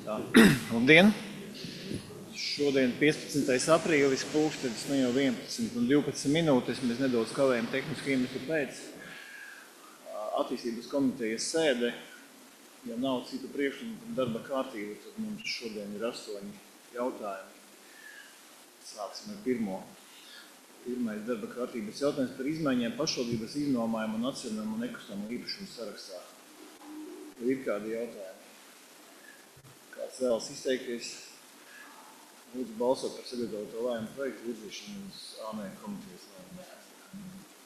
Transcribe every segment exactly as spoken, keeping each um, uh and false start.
Tā. Labdien! Šodien piecpadsmitais aprīlis, pulkstenis nu jau vienpadsmit un divpadsmit minūtes. Mēs nedaudz kavējam tehnisku iemeslu pēc. Attīstības komitejas sēde. Ja nav citu priekšlikumu darba kārtību, tad mums šodien ir astoņi jautājumi. Sāksim ar pirmo. Pirmais darba kārtības jautājums par izmaiņām pašvaldības iznomājumu un atsevišķu nekustamo īpašumu sarakstā. Ir kādi jautājumi? Kāds vēlas izteikties? Lūdzu balsot par sagatavoto lēmumu projektu virzīšanu uz A N komitejas lēmumu.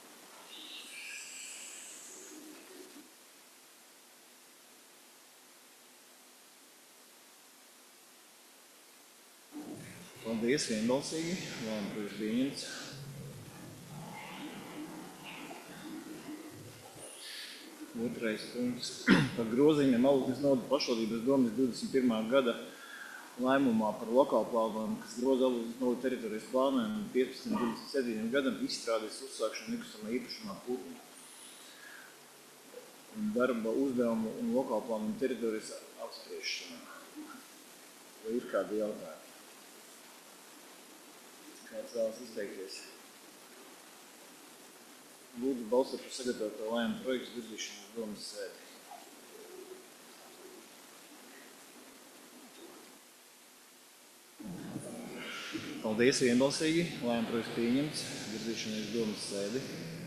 Paldies, vienbalsīgi. Lēmumu projekts pieņemts. Otrais punkts par grozījumiem Alūksnes novada pašvaldības domes divdesmit pirmā gada lēmumā par lokālu plānojumu, kas groza Alūksnes novada teritorijas plānojumu piecpadsmit līdz divdesmit septiņiem gadam izstrādes uzsākšanu nekustamā īpašumā putnu un darba uzdevumu un lokālu plānojumu teritorijas apspriešanā. Vai ir kādi jautājumi? Kāds vēlas izteikties? Lūdzu balsot par sagatavoto lēmumu projektu virzīšanu uz domes sēdi. Paldies, vienbalsīgi. Lēmumu projekts pieņemts. Virzīšanu uz domes sēdi.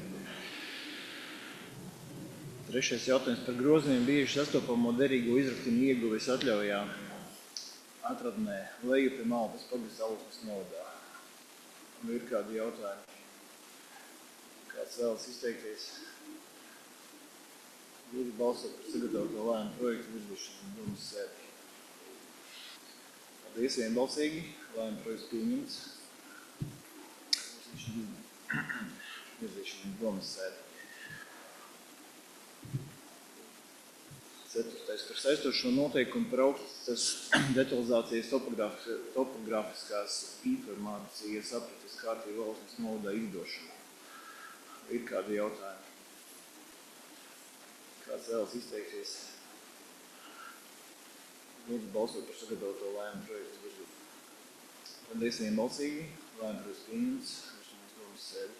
Trešais jautājums par grozījumiem bieži sastopamo derīgo izraktiņu ieguves atļaujā atradnē leju pie Maltas pagasta Alūksnes novadā. Ir kādi jautājumi? Kāds vēlas izteikties? Lūdzu balsot par sagatavoto lēmumu projektu virzīšanu uz domes sēdi. Paldies, vienbalsīgi. Lēmumu projekts pieņemts. Virzīšanu uz domes sēdi. Ceturtais par saistošo noteikumu par augstas detalizācijas topografiskās informācijas aprates kārtību Alūksnes novadā izdošanu. Ir kādi jautājumi? Kāds vēlas izteikties? Lūdzu balsot par sagatavoto lēmumu projektu virzīšanu. Paldies, vienbalsīgi. Lēmumu projekts pieņemts. Virzīšanas domes sēdi.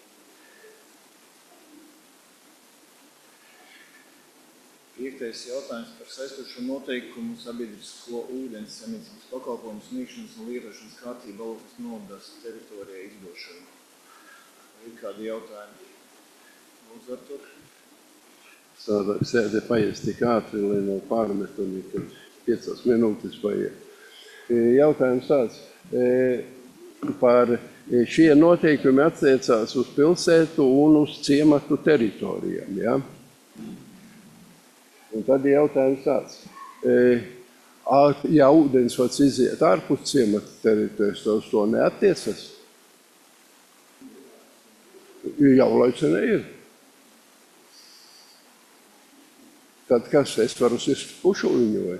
Piektais jautājums par saistošo noteikumu sabiedrisko ūdens saimniecības pakalpojumu sniegšanas un lietošanas kārtību Alūksnes novadas teritorijā izdošanu. Ir kādi jautājumi? Lūdzu, Artur. Sādāk sēdē paies tik ātri, lai nav pārmetumi, ka piecas minūtes paiet. Jautājums tāds. Par šie noteikumi attiecās uz pilsētu un uz ciematu teritorijām, ja? Un tad jautājums tāds. Ja ūdensvads iziet ārpus ciemata teritorijas, tad uz to neattiecas? Jau laicene ir. Tad kas? Es varu sist pušuliņu vai?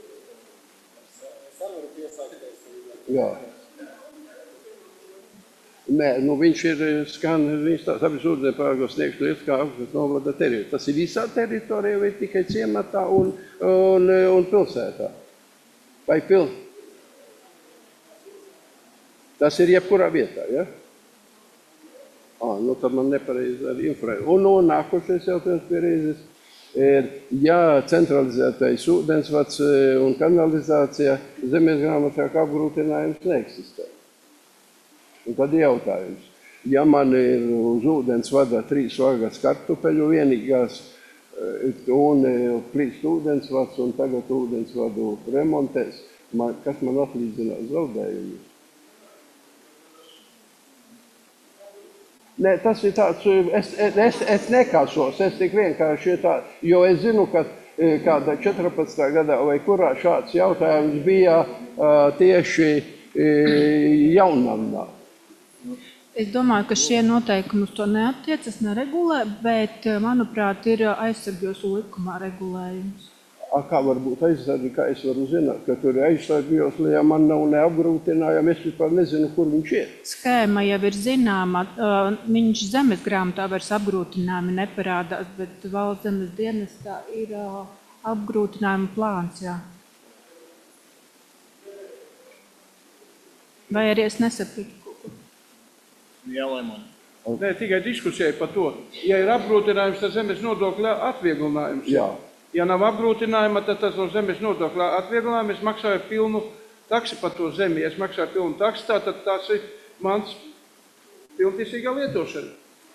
Jā. Nē, nu viņš ir skan, viņš tā sabiedriskā ūdens pārvaldības sniegšanu lietas kā Alūksnes novada teritorijā. Tas ir visā teritorijā vai tikai ciematā un, un, un pilsētā? Vai pil? Tas ir jebkurā vietā, ja? Ā, nu tad man nepareizi arī informēja. Un, un nākošais jautājums pie reizes. Ja centralizētais ūdensvads un kanalizācija zemes grāmatā kā apgrūtinājums neeksistē. Un tad jautājums. Ja man ir uz ūdensvadā trīs vagas kartupeļu vienīgās un plīst ūdensvads un tagad ūdensvadu remontēs, man, kas man atlīdzinās zaudējumus? Nē, tas ir tāds, es, es, es nekasos, es tik vienkārši tā, jo es zinu, ka kādā četrpadsmitā gadā vai kurā šāds jautājums bija uh, tieši uh, Jaunamnā. Es domāju, ka šie noteikumi uz to neattiecas, neregulē, bet, manuprāt, ir aizsardzības likumā regulējums. A, kā var būt aizsardzi, kā es varu zināt, ka tur ir aizsardzības, ja man nav neapgrūtinājumi, es vispār nezinu, kur viņš ir. Skēma jau ir zināma, viņš zemes grāmatā vairs apgrūtinājumi neparādās, bet valsts zemes dienestā ir apgrūtinājuma plāns, jā. Vai arī es nesapratu kaut ko? Jā, Laimoni. Nē, tikai diskusija par to. Ja ir apgrūtinājums, tad zemes nodokļa atvieglinājums. Jā. Ja nav apgrūtinājuma, tad tas no zemes nodokļa atvieglinājumu. Es maksāju pilnu taksi par to zemi. Ja es maksāju pilnu taksi, tad tas ir mans pilntiesīgā lietošana.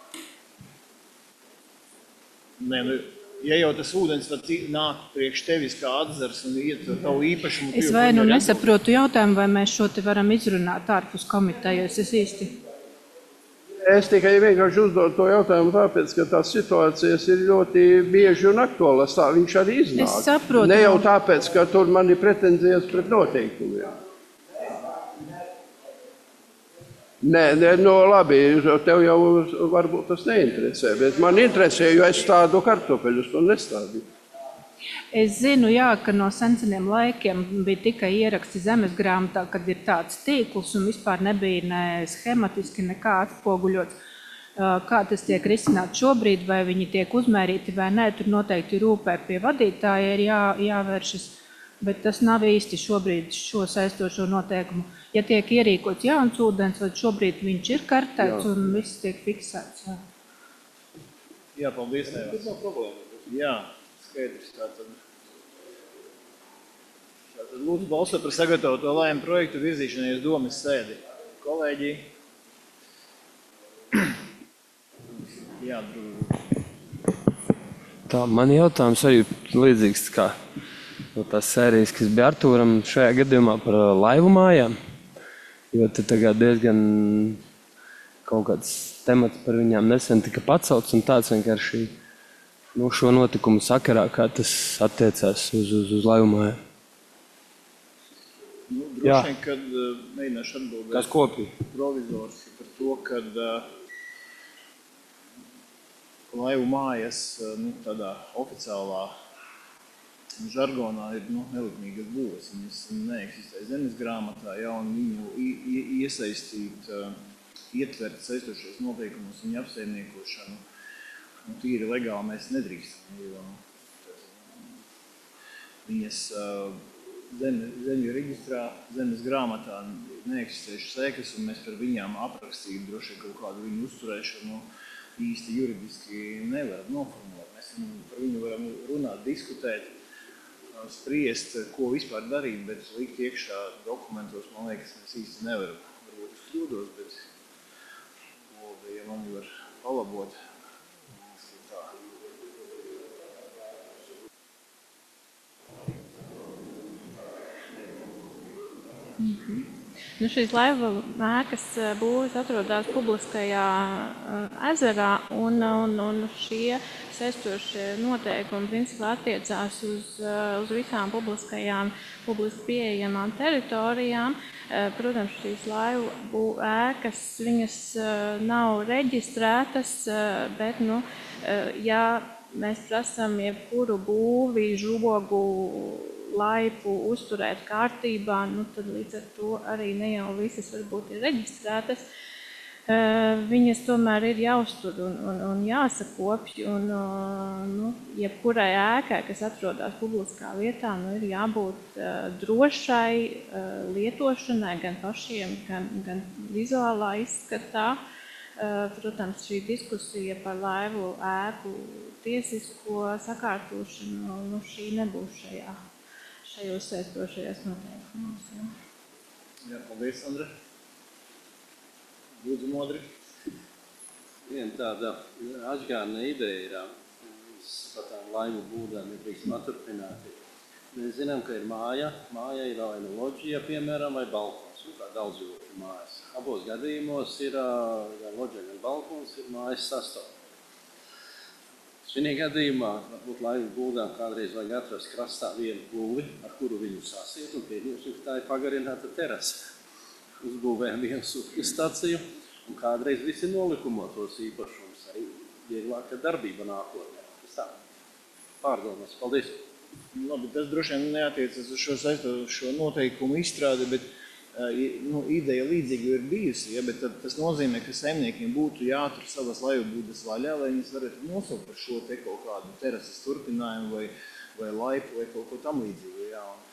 Nē, nu, ja jau tas ūdens var nāk priekš tevis kā atzars un iet tavu īpašumu... Es vai nu nesaprotu jautājumu, vai mēs šo te varam izrunāt ārpus komitejas. Es īsti... Es tikai vienkārši uzdodu to jautājumu tāpēc, ka tās situācijas ir ļoti bieži un aktuālas. Tā viņš arī iznāk. Es saprotu. Ne jau tāpēc, ka tur man ir pretenzijas pret noteikumiem. Nē, nē, no labi, tev jau varbūt tas neinteresē, bet man interesē, jo es tādu kartupeļus to nestādīju. Es zinu, jā, ka no senseniem laikiem bija tikai ieraksti zemes grāmatā, kad ir tāds tīkls un vispār nebija ne schematiski nekā atspoguļots, kā tas tiek risināts šobrīd, vai viņi tiek uzmērīti vai nē. Tur noteikti rūpē pie vadītāja ir jā, jāvēršas, bet tas nav īsti šobrīd šo saistošo noteikumu. Ja tiek ierīkots jauns ūdens, vai šobrīd viņš ir kartēts jā. Un viss tiek fiksēts. Jā, jā paldies. Tas nav problēma. Jā, skaidrs. Tātad. Tātad lūdzu balsot par sagatavoto lēmumu projektu virzīšanai uz domes sēdi. Kolēģi. Jā, drūzi. Tā, man jautājums arī līdzīgs kā no tās sērijas, kas bija Artūram šajā gadījumā par laivu mājām. Jo te tagad diezgan kaut kāds temats par viņām nesen tika pacelts un tāds vienkārši nu, šo notikumu sakarā, kā tas attiecās uz, uz, uz laivu mājām. Nu, droši vien, kad mēģināšu atbildēt Kas kopī? provizors par to, kad uh, laivu mājas uh, nu, tādā oficiālā žargonā ir nu, nelikumīgas būves. Viņas neeksistē zemes grāmatā, ja, un viņu i, i, iesaistīt, uh, ietvert saistošos noteikumus un apsaimniekošanu. Nu, tīri legāli mēs nedrīkstam, jo viņas uh, zeme, zemju reģistrā, zemes grāmatā neeksistējušas sēkas, un mēs par viņām aprakstīt droši vien kaut kādu viņu uzturēšanu īsti juridiski nevaram noformulēt. Mēs par viņu varam runāt, diskutēt, spriest, ko vispār darīt, bet likt iekšā dokumentos, man liekas, mēs īsti nevaram. Varbūt es kļūdos, bet lūdzu, ja man var palabot. Mm-hmm. Nu, šīs laivu ēkas būvis atrodas publiskajā ezerā, un, un, un šie saistošie noteikumi principā attiecās uz, uz visām publiskajām, publiski pieejamām teritorijām. Protams, šīs laivu ēkas, viņas nav reģistrētas, bet, nu, ja mēs prasam jebkuru būvi, žogu, laipu uzturēt kārtībā, nu, tad līdz ar to arī ne jau visas varbūt ir reģistrētas. Viņas tomēr ir jāuztur un, un, un jāsakopj, un nu, jebkurai ēkai, kas atrodas publiskā vietā, nu, ir jābūt drošai lietošanai gan pašiem, gan, gan vizuālā izskatā. Protams, šī diskusija par laivu ēku tiesisko sakārtošanu, nu, šī nebūs šajā. šajos saistošajās noteikumos. Jā, jā paldies, Andra. Lūdzu, Modri. Viena tāda atgādna ideja ir par tām laivu būdām, ja drīkstam atturpināt. Mēs zinām, ka ir māja. Māja ir vai nu loģija, piemēram, vai balkons, un kā daudz dzīvokļu mājas. Abos gadījumos ir gan loģija, gan balkons, ir mājas sastāvā. Šī gadījumā, varbūt laivu būdām kādreiz vajag atrast krastā vienu būvi, ar kuru viņu sasiet, un pieņemsim, ka tā ir pagarināta terasa. Uzbūvējam vienu sūkņu staciju, un kādreiz visi nolikumotos īpašums, arī vieglāka darbība nākotnē. Tas tā, pārdomās. Paldies! Labi, tas droši vien neatiecas uz šo saistošo noteikumu izstrādi, bet nu, ideja līdzīga ir bijusi, ja, bet tad tas nozīmē, ka saimniekiem būtu jāatur savas laivu būdas vaļā, lai viņas varētu nosaukt par šo te kaut kādu terases turpinājumu vai, vai laipu vai kaut ko tam līdzīgu. Ja.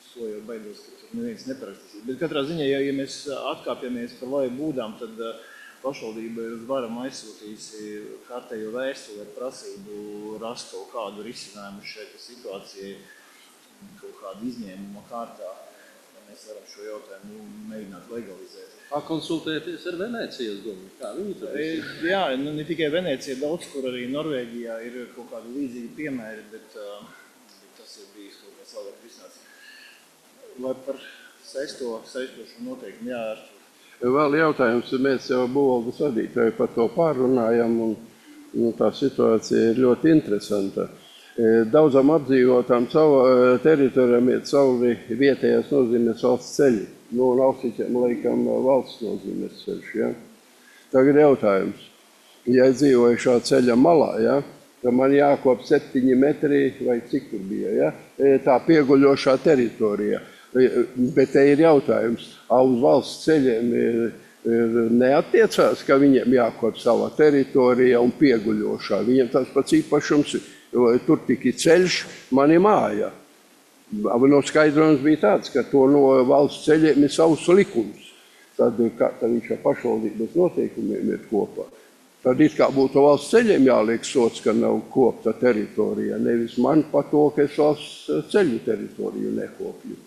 to jau baidos, ka tur neviens neparakstīs. Bet katrā ziņā, ja, ja mēs atkāpjamies par laivu būdām, tad pašvaldība ir uz varam aizsūtījusi kārtējo vēstuli ar prasību rast kaut kādu risinājumu šeit situācijai, kaut kādu izņēmumu kārtā. Mēs varam šo jautājumu mēģināt legalizēt. Pakonsultēties ar Venēcijas domu, kā viņi tur ir? Jā, nu, ne tikai Venēcija, daudz, kur arī Norvēģijā ir kaut kādi līdzīgi piemēri, bet, uh, bet tas ir bijis kaut kāds labāk risināts. Vai par saisto, saistošu noteikumu, jā, Artur? Vēl jautājums, mēs jau būvvaldes vadītāji par to pārrunājam, un nu, tā situācija ir ļoti interesanta. Daudzām apdzīvotām teritorijām iet cauri vietējās nozīmes valsts ceļi. Nu, un Austiķiem, laikam, valsts nozīmes ceļš, ja? Tagad jautājums. Ja es dzīvoju šā ceļa malā, ja, tad man jākop septiņi metri, vai cik tur bija, ja? Tā pieguļošā teritorija. Bet te ir jautājums, uz valsts ceļiem ir, ir neattiecās, ka viņiem jākop savā teritorijā un pieguļošā. Viņiem tas pats īpašums, tur tikai ceļš, mani māja. No skaidrojums bija tāds, ka to no valsts ceļiem ir savs likums. Tad, tad viņš ar pašvaldības noteikumiem ir kopā. Tad it kā būtu valsts ceļiem jāliek sots, ka nav kopta teritorija. Nevis man par to, ka es valsts ceļu teritoriju nekopju.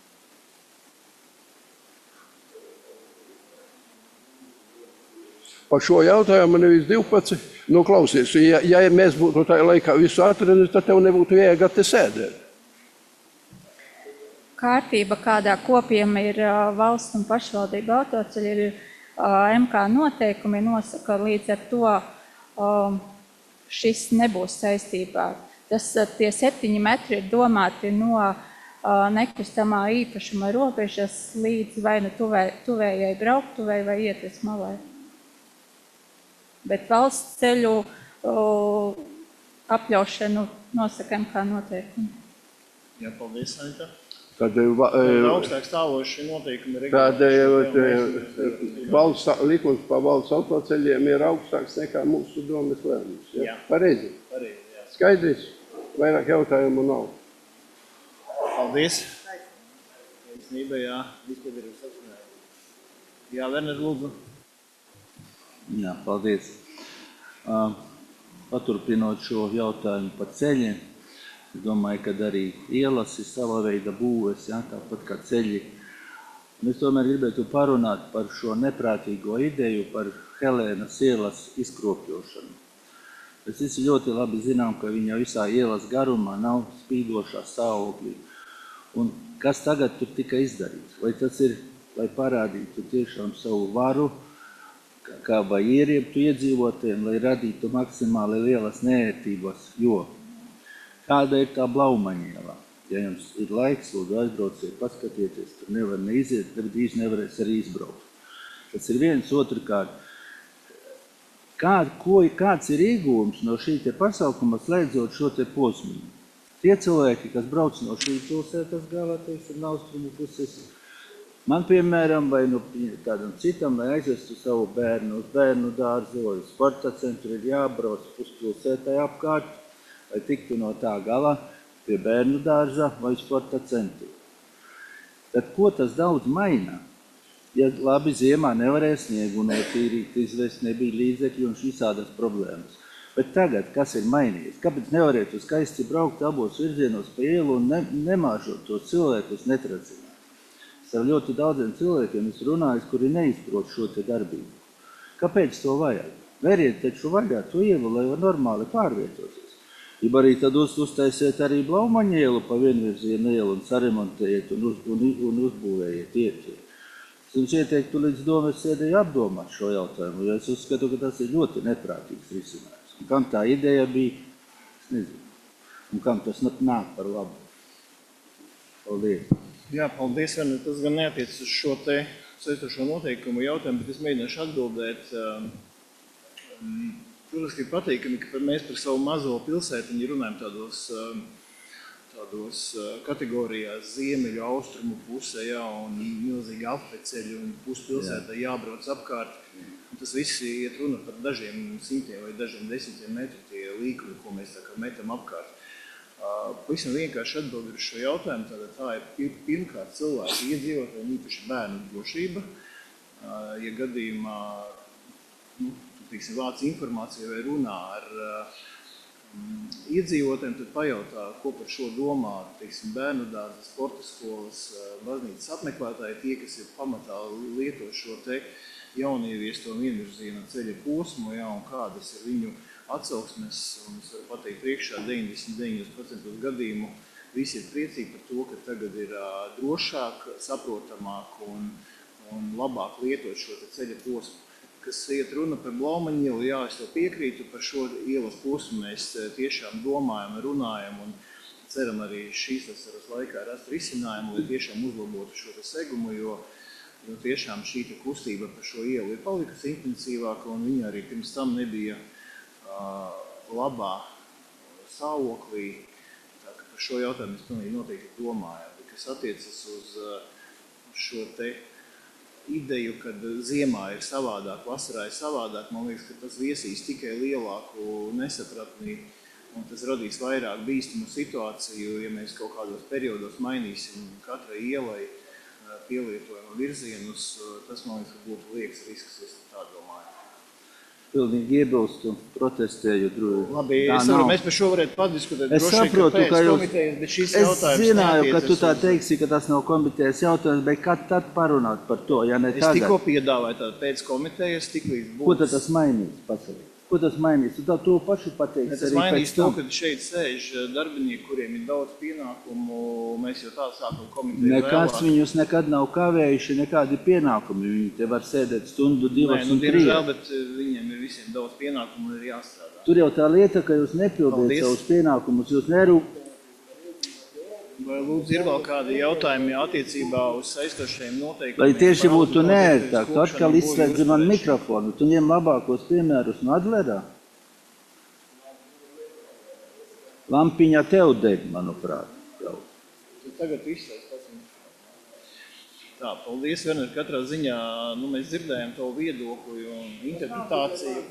Par šo jautājumu nevis divpadsmit. Nu, klausies, ja, ja mēs būtu tajā laikā visu atradu, tad tev nebūtu jēga te sēdēt. Kārtība, kādā kopiem ir valsts un pašvaldība autoceļi, ir M K noteikumi nosaka, līdz ar to šis nebūs saistībā. Tas, tie septiņi metri ir domāti no nekustamā īpašuma robežas līdz vai nu tuvē, tuvējai brauktuvei vai ieties malai. Bet valsts ceļu o, apļaušanu nosaka M K noteikumi. Jā, paldies, Anita. Tad, Tad augstāk stāvoši noteikumi ir tad valsts, likums par valsts autoceļiem ir augstāks nekā mūsu domas lēmums. Ja? Jā. Pareizi? Pareizi, jā. Skaidrs? Vairāk jautājumu nav. Paldies. Taisnība, jā, izpildirības apzinājumi. Jā, Werner, lūdzu. Jā, paldies. Uh, paturpinot šo jautājumu par ceļiem, es domāju, ka arī ielas ir sava veida būves, jā, tāpat kā ceļi. Un es tomēr gribētu parunāt par šo neprātīgo ideju par Helēnas ielas izkropļošanu. Mēs visi ļoti labi zinām, ka viņa visā ielas garumā nav spīdošā stāvoklī. Un kas tagad tur tika izdarīts? Vai tas ir, lai parādītu tiešām savu varu, kā vai ieriebtu iedzīvotiem, lai radītu maksimāli lielas neērtības, jo kāda ir tā Blaumaņiela? Ja jums ir laiks, lūdzu aizbrauciet, paskatieties, tur nevar neiziet, bet drīz nevarēs arī izbraukt. Tas ir viens, otrkārt. Kā, ko, kāds ir iegūms no šī te pasaukuma slēdzot šo te posmiņu? Tie cilvēki, kas brauc no šī pilsētas galā, teiksim, no austrumu puses, man, piemēram, vai nu tādam citam, lai aizvestu savu bērnu uz bērnu dārzu vai uz sporta centru, ir jābrauc puspilsētai apkārt, lai tiktu no tā gala pie bērnu dārza vai sporta centru. Tad ko tas daudz maina? Ja labi ziemā nevarēja sniegu notīrīt, izvest nebija līdzekļi un visādas problēmas. Bet tagad, kas ir mainījies? Kāpēc nevarētu skaisti braukt abos virzienos pa ielu un ne, nemāžot tos cilvēkus netracināt? Ar ļoti daudziem cilvēkiem es runāju, kuri neizprot šo te darbību. Kāpēc to vajag? Veriet taču vaļā to ielu, lai var normāli pārvietoties. Ja arī tad uz, uztaisiet arī Blaumaņa ielu pa vienvirzienu ielu un saremontējiet un, uz, un, un uzbūvējiet ieti. Es ieteiktu līdz domas sēdēju apdomāt šo jautājumu, jo es uzskatu, ka tas ir ļoti neprātīgs risinājums. Un kam tā ideja bija, es nezinu. Un kam tas nāk par labu. Paldies. Jā, paldies, Werner. Tas gan neatiec uz šo te saistošo noteikumu jautājumu, bet es mēģināšu atbildēt. Protams, ka ir patīkami, ka mēs par savu mazo pilsētiņu runājam tādos, tādos kategorijās ziemeļu austrumu pusē, jā, un milzīgi apveceļi un puspilsētā jābrauc apkārt. Un tas viss iet runa par dažiem simtiem vai dažiem desmitiem metru tie līkumi, ko mēs tā kā metam apkārt. Pavisam vienkārši atbildi uz šo jautājumu. Tātad tā ir pirmkārt cilvēku iedzīvotāju, īpaši bērnu drošība. Ja gadījumā nu, tiksim, vāc informāciju vai runā ar um, iedzīvotājiem, tad pajautā, ko par šo domā tiksim, bērnu dārza, sporta skolas, baznīcas apmeklētāji, tie, kas ir pamatā lieto šo te jaunieviesто vienvirziena ceļa posmu, ja, un kādas ir viņu atsauksmes, un es varu pateikt priekšā deviņdesmit deviņi procenti gadījumu visi ir priecīgi par to, ka tagad ir uh, drošāk, saprotamāk un, un labāk lietot šo te ceļa posmu. Kas iet runa par Blaumaņa ielu, jā, es to piekrītu, par šo ielas posmu mēs tiešām domājam, runājam un ceram arī šīs vasaras laikā rast risinājumu, lai tiešām uzlabotu šo te segumu, jo, jo tiešām šī te kustība par šo ielu ir palikusi intensīvāka un viņa arī pirms tam nebija labā stāvoklī, tā ka par šo jautājumu es pilnīgi noteikti domāju. Kas attiecas uz šo te ideju, kad ziemā ir savādāk, vasarā ir savādāk, man liekas, ka tas viesīs tikai lielāku nesapratni un tas radīs vairāk bīstamu situāciju, ja mēs kaut kādos periodos mainīsim katrai ielai pielietojumu virzienus, tas man liekas, ka būtu liekas risks, es tā domāju. Pilnīgi iebilstu, protestēju. Labi, es saprotu, mēs par šo varētu padiskutēt. Es saprotu, ka jūs... Bet šis es zināju, ka tu tā teiksi, ka tas nav komitejas jautājums, bet kad tad parunāt par to, ja ne es tagad? Es tikko piedāvāju tādu pēc komitejas, tik līdz būs... Ko tad tas mainīs, pasaulē? Ko tas mainīs? Tu tā to pašu pateiks tas arī mainīs pēc to, tam? ka šeit sēž darbinieki, kuriem ir daudz pienākumu, mēs jau tā sākam komiteju Nekas vēlāk. viņus nekad nav kavējuši, nekādi pienākumi. Viņi te var sēdēt stundu, divas Nē, nu, un diemžēl, trīs. bet viņiem ir visiem daudz pienākumu un ir jāstrādā. Tur jau tā lieta, ka jūs nepildiet Paldies. savus pienākumus, jūs nerūp. Vai lūdzu ir vēl kādi jautājumi attiecībā uz saistošajiem noteikumiem? Lai tieši par būtu auto neērtāk, tu kopšanu atkal un izslēdzi būvju man uzturēšanu? mikrofonu, tu ņem labākos piemērus no Adlerā. Lampiņā tev deg, manuprāt. Jau. Tu tagad izslēdz pats mikrofonu. Tā, paldies, Werner, katrā ziņā, nu, mēs dzirdējām tavu viedokli un interpretāciju.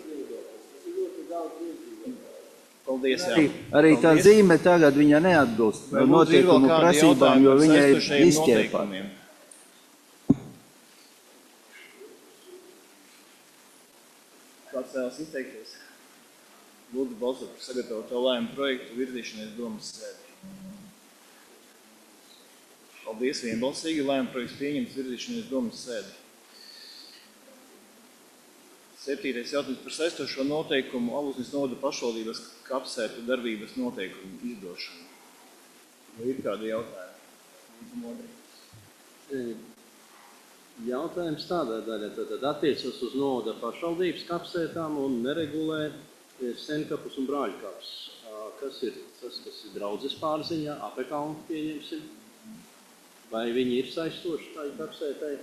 Paldies, jā. Arī, arī tā Paldies. zīme tagad viņa neatbilst Vai lūdzu ir vēl noteikumu kādi prasībām, jautājumi jo par viņa ir saistošajiem izķērpāta. noteikumiem? Kāds vēlas izteikties? Lūdzu balsot par sagatavoto lēmumu projektu virzīšanai domas sēdē. Paldies, vienbalsīgi. Lēmuma projekts pieņemts virzīšanai domas sēdē. Septītais jautājums par saistošo noteikumu Alūsnes novada pašvaldības kapsētu darbības noteikumu izdošanu. Vai ir kādi jautājumi? Jautājums tādā daļā, tad attiecas uz novada pašvaldības kapsētām un neregulē senkapus un brāļkapus. Kas ir tas, kas ir draudzes pārziņā, apekalnu pieņemsim? Vai viņi ir saistoši tā kapsētai?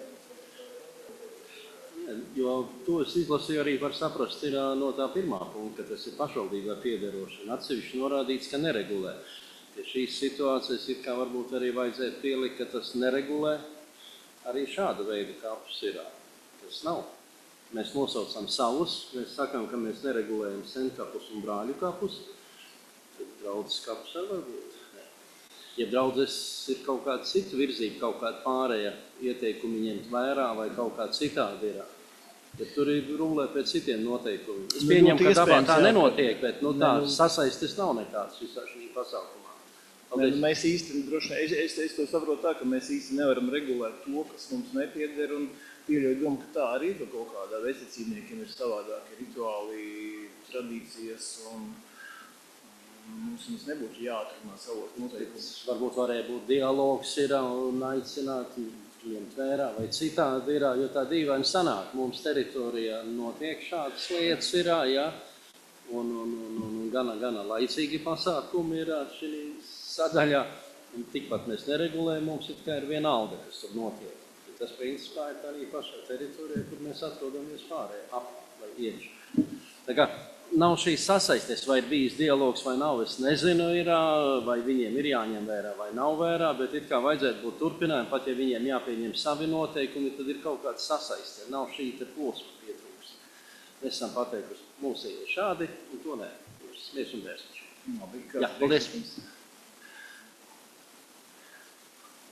Jo to es izlasīju arī var saprast ir no tā pirmā punkta, ka tas ir pašvaldībā piederošana. Atsevišķi norādīts, ka neregulē. Pie šīs situācijas ir kā varbūt arī vajadzētu pielikt, ka tas neregulē arī šāda veida kapus ir. Tas nav. Mēs nosaucam savus, mēs sakām, ka mēs neregulējam senkapus un brāļu kapus. Tad draudzes kapus arī var būt. Ja draudzes ir kaut kāda cita virzība, kaut kāda pārēja ieteikumi ņemt vērā vai kaut kāda citādi ir. Ja tur ir rulē pēc citiem noteikumiem. Es pieņemu, ka dabā tā nenotiek, bet nu, tā sasaistes nav nekāds visā šī pasākumā. Ne, mēs īsti, droši, es, es, es to saprotu tā, ka mēs īsti nevaram regulēt to, kas mums nepieder, un pieļauju domu, ka tā arī ir kaut kādā vecicībniekiem ir savādāki rituāli, tradīcijas, un mums, mums nebūtu jāatrunā savos noteikumus. Varbūt varēja būt dialogs ir un aicināt ņemt vērā vai citādi ir, jo tā dīvaini sanāk. Mums teritorijā notiek šādas lietas ir, ja, un, un, un, un gana, gana laicīgi pasākumi ir šī sadaļā. Un tikpat mēs neregulējam, mums ir kā ir viena alga, kas tur notiek. Tas principā ir arī pašā teritorijā, kur mēs atrodamies pārējā, ap vai iekš. Tā kā nav šīs sasaistes, vai ir bijis dialogs vai nav, es nezinu, ir, vai viņiem ir jāņem vērā vai nav vērā, bet it kā vajadzētu būt turpinājumi, pat ja viņiem jāpieņem savi noteikumi, tad ir kaut kāds sasaiste, nav šī te posma pietrūks. Mēs esam pateikuši, mums ir šādi, un to nē, mēs un dēsmuši. Jā, paldies.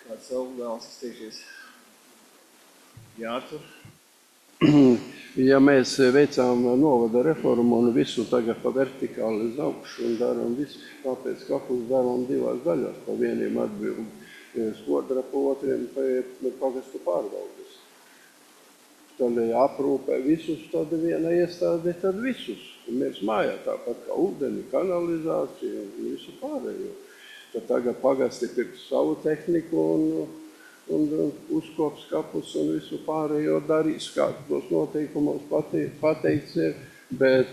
Kāds vēl vēlas izteikties? Jā, Artur? Ja mēs veicām novada reformu un visu tagad pa vertikāli uz augšu un darām visu, kāpēc kapus darām divās daļās, pa vieniem atbildi Skodra, pa otriem pagastu pārvaldes. Tad aprūpē visus, tad viena iestāde, tad visus. Un mēs mājā tāpat kā ūdeni, kanalizāciju un visu pārējo. Tad tagad pagasti pirks savu tehniku un, un uzkops kapus un visu pārējo darīs, kā tos noteikumos pateikts ir, bet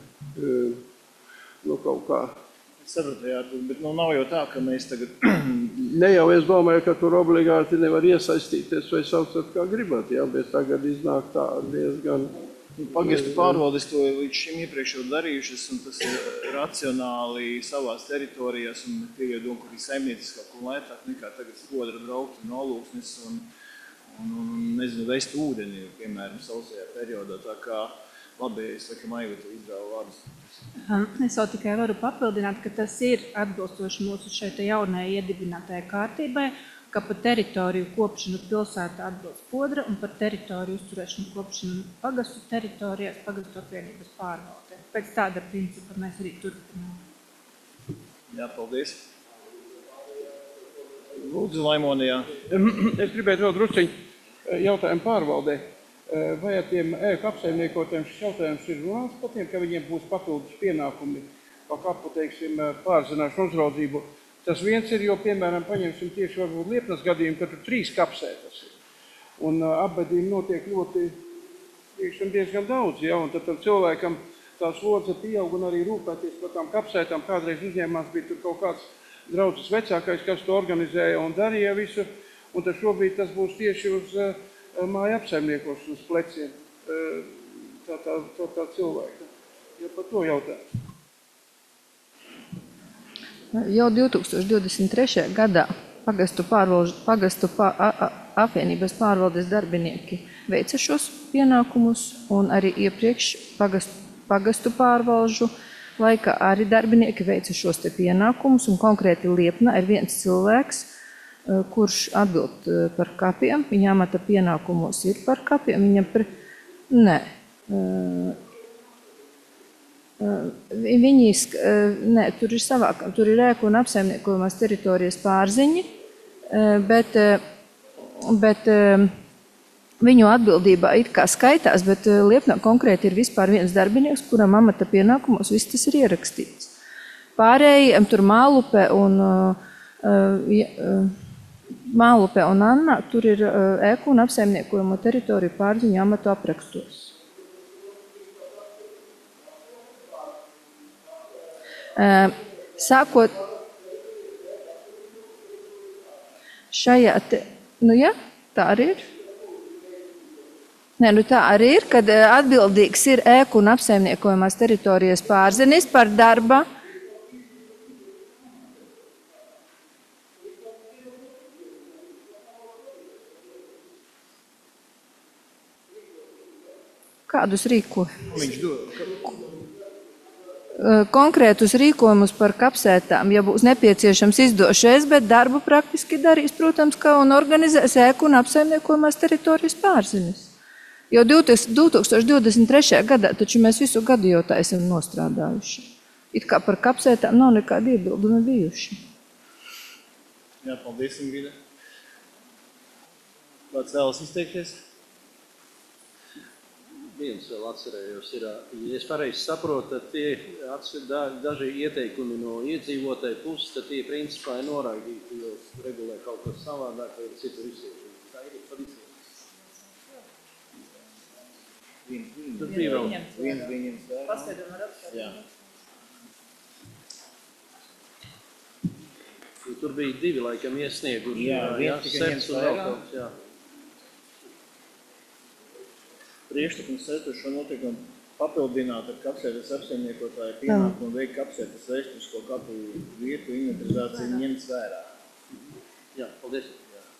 nu kaut kā. Sapratu, jā, bet nu nav jau tā, ka mēs tagad... Ne jau es domāju, ka tur obligāti nevar iesaistīties vai saucat kā gribat, jā, bet tagad iznāk tā diezgan... Pagastu pārvaldes to līdz šim iepriekš jau darījušas, un tas ir racionāli savās teritorijās, un tie jau doma, kur ir saimnieciskāk un lētāk nekā tagad Skodra braukt un nolūksnis un, un, un, nezinu, vest ūdeni, piemēram, sausajā periodā. Tā kā labi, es laikam Aivita izrāvu vārdus. Es vēl tikai varu papildināt, ka tas ir atbilstoši mūsu šeit jaunai iedibinātajai kārtībai, ka par teritoriju kopšanu pilsētā atbilst Skodra un par teritoriju uzturēšanu kopšanu pagastu teritorijās pagastu apvienības pārvaldē. Pēc tāda principa mēs arī turpinām. Jā, paldies. Lūdzu, Laimoni, jā. Es gribētu vēl drusciņu jautājumu pārvaldē. Vai ar tiem ēku apsaimniekotiem šis jautājums ir runāts par tiem, ka viņiem būs papildus pienākumi, kā kapu, teiksim, pārzināšanu uzraudzību? Tas viens ir, jo, piemēram, paņemsim tieši varbūt Liepnas gadījumu, ka tur trīs kapsētas ir. Un apbedījumi notiek ļoti, priekšam, diezgan daudz, ja, un tad tam cilvēkam tā slodze pieaug un arī rūpēties par tām kapsētām. Kādreiz uzņēmās bija tur kaut kāds draudzes vecākais, kas to organizēja un darīja visu, un tad šobrīd tas būs tieši uz māju apsaimniekošanas pleciem tā, tā, tā, tā cilvēka. Ja par to jautājums. Jau divtūkstoš divdesmit trešajā gadā pagastu, pārvalžu, pagastu pā, a, a, apvienības pārvaldes darbinieki veica šos pienākumus, un arī iepriekš pagastu, pagastu pārvalžu laikā arī darbinieki veica šos te pienākumus, un konkrēti Liepna ir viens cilvēks, kurš atbild par kapiem, viņa amata pienākumos ir par kapiem, viņam par... Nē. Viņi, nē, tur ir savāk, tur ir ēku un apsaimniekojumās teritorijas pārziņi, bet, bet viņu atbildībā it kā skaitās, bet Liepnā konkrēti ir vispār viens darbinieks, kuram amata pienākumos viss tas ir ierakstīts. Pārējiem tur Mālupe un, Mālupe un Anna, tur ir ēku un apsaimniekojumu teritoriju pārziņu amatu aprakstos. Sākot šajā, te, nu jā, tā arī ir. Nē, nu tā arī ir, kad atbildīgs ir ēku un apsaimniekojumās teritorijas pārzinis par darba. Kādus rīkojumus? Viņš dod. Konkrētus rīkojumus par kapsētām, ja būs nepieciešams izdošais, bet darbu praktiski darīs, protams, ka un organizēs ēku un apsaimniekojumās teritorijas pārzinis. Jau divtūkstoš divdesmit trešajā gadā, taču mēs visu gadu jau tā esam nostrādājuši. It kā par kapsētām nav nekādi iebildumi bijuši. Jā, paldies, Ingrida. Kāds vēlas izteikties? Viens vēl atcerējos ir, ja es pareizi saprotu, tad tie daži ieteikumi no iedzīvotāju puses, tad tie principā ir noraidīti, jo regulē kaut kas savādāk, vai ir citu izsiešanas. Tā ir par izsiešanas. Viens, viens. Tur bija vēl. Viens, viens. Paskaidram ar apskaidram. Jā. Tur bija divi laikam iesnieguši. Jā, viens tikai ņemts vērā. Jā. Priekšlikums saistošo notikumu papildināt ar kapsētas apsaimniekotāju pienākumu veikt kapsētas saistošo kapu vietu inventarizāciju ņemts vērā. Jā, paldies.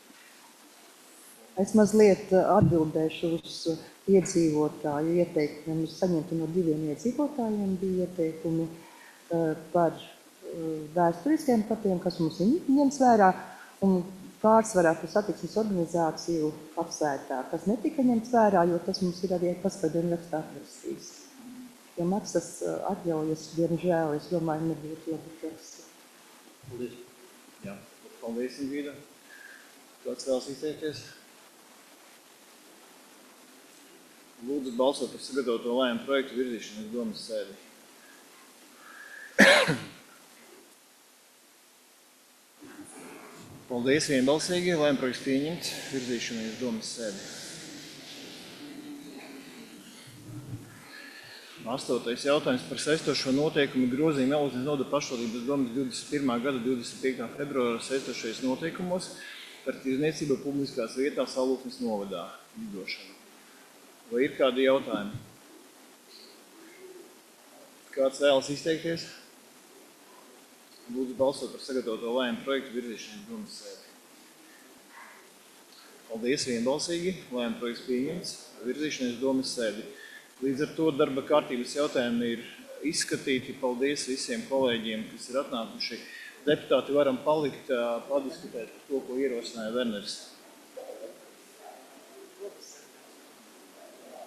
Es mazliet atbildēšu uz iedzīvotāju ieteikumiem. Saņemti no diviem iedzīvotājiem bija ieteikumi par vēsturiskiem kapiem, kas mums ir ņemts vērā. Un pārsvarā par satiksmes organizāciju apsvērtā, kas netika ņemts vērā, jo tas mums ir arī paskaidrojuma rakstā atrakstījis. Jo maksas atļaujas, diemžēl, es domāju, nebūtu labi praksa. Paldies. Jā, paldies, Ingvīda. Kāds vēlas izteikties? Lūdzu balsot par sagatavoto lēmumu projektu virzīšanu uz domas sēdi. Paldies, vienbalsīgi. Lēmuma projekts pieņemts. Virzīšana uz domas sēdi. Astotais jautājums par saistošo noteikumu grozījumu Eluznes nodaļu pašvaldības domas divdesmit pirmā gada divdesmit piektā februāra saistošais noteikumos par tirdzniecību publiskās vietās Alūksnes novadā izdošanu. Vai ir kādi jautājumi? Kāds vēlas izteikties? Lūdzu balsot par sagatavoto lēmumu projektu virzīšanu uz domas sēdi. Paldies, vienbalsīgi. Lēmuma projekts pieņemts. Virzīšana uz domas sēdi. Līdz ar to darba kārtības jautājumi ir izskatīti. Paldies visiem kolēģiem, kas ir atnākuši. Deputāti varam palikt, padiskutēt par to, ko ierosināja Werners.